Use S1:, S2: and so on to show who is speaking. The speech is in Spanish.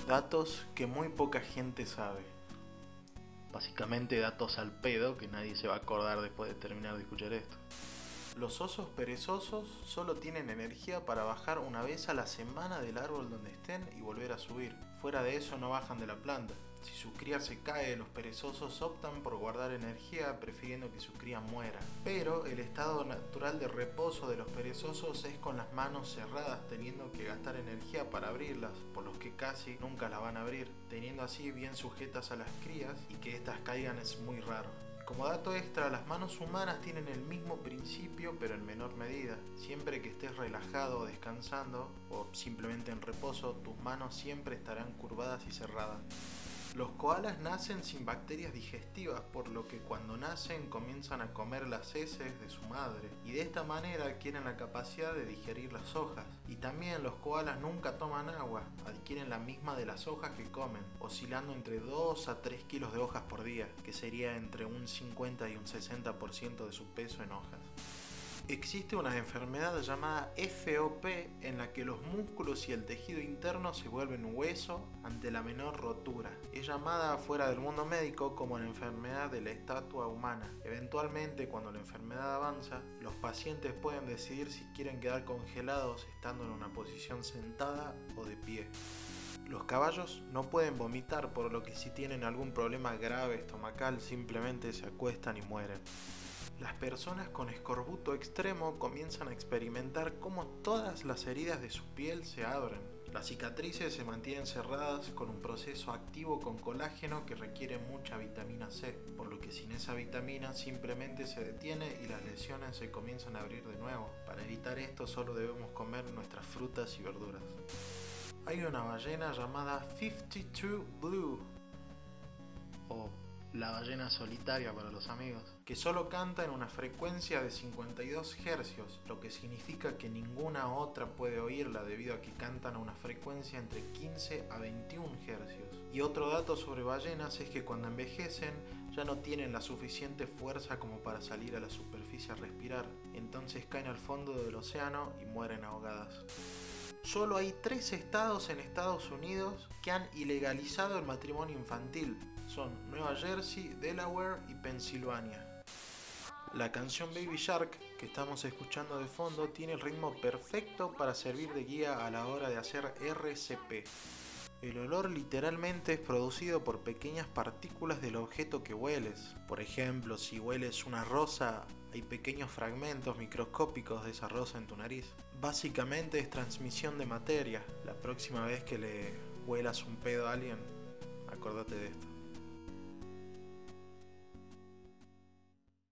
S1: Datos que muy poca gente sabe.
S2: Básicamente datos al pedo que nadie se va a acordar después de terminar de escuchar esto.
S1: Los osos perezosos solo tienen energía para bajar una vez a la semana del árbol donde estén y volver a subir. Fuera de eso no bajan de la planta. Si su cría se cae, los perezosos optan por guardar energía prefiriendo que su cría muera. Pero el estado natural de reposo de los perezosos es con las manos cerradas, teniendo que gastar energía para abrirlas, por lo que casi nunca las van a abrir, teniendo así bien sujetas a las crías y que estas caigan es muy raro. Como dato extra, las manos humanas tienen el mismo principio pero en menor medida. Siempre que estés relajado o descansando o simplemente en reposo, tus manos siempre estarán curvadas y cerradas. Los koalas nacen sin bacterias digestivas, por lo que cuando nacen comienzan a comer las heces de su madre y de esta manera adquieren la capacidad de digerir las hojas. Y también los koalas nunca toman agua, adquieren la misma de las hojas que comen, oscilando entre 2 a 3 kilos de hojas por día, que sería entre un 50 y un 60% de su peso en hojas. Existe una enfermedad llamada FOP en la que los músculos y el tejido interno se vuelven hueso ante la menor rotura. Es llamada fuera del mundo médico como la enfermedad de la estatua humana. Eventualmente, cuando la enfermedad avanza, los pacientes pueden decidir si quieren quedar congelados estando en una posición sentada o de pie. Los caballos no pueden vomitar, por lo que si tienen algún problema grave estomacal simplemente se acuestan y mueren. Las personas con escorbuto extremo comienzan a experimentar cómo todas las heridas de su piel se abren. Las cicatrices se mantienen cerradas con un proceso activo con colágeno que requiere mucha vitamina C, por lo que sin esa vitamina simplemente se detiene y las lesiones se comienzan a abrir de nuevo. Para evitar esto solo debemos comer nuestras frutas y verduras. Hay una ballena llamada 52 Blue,
S2: O la ballena solitaria para los amigos,
S1: que solo canta en una frecuencia de 52 Hz, lo que significa que ninguna otra puede oírla debido a que cantan a una frecuencia entre 15 a 21 Hz. Y otro dato sobre ballenas es que cuando envejecen ya no tienen la suficiente fuerza como para salir a la superficie a respirar, entonces caen al fondo del océano y mueren ahogadas. Solo hay 3 estados en Estados Unidos que han ilegalizado el matrimonio infantil. Son Nueva Jersey, Delaware y Pensilvania. La canción Baby Shark que estamos escuchando de fondo tiene el ritmo perfecto para servir de guía a la hora de hacer RCP. El olor literalmente es producido por pequeñas partículas del objeto que hueles. Por ejemplo, si hueles una rosa, hay pequeños fragmentos microscópicos de esa rosa en tu nariz. Básicamente es transmisión de materia. La próxima vez que le huelas un pedo a alguien, acordate de esto.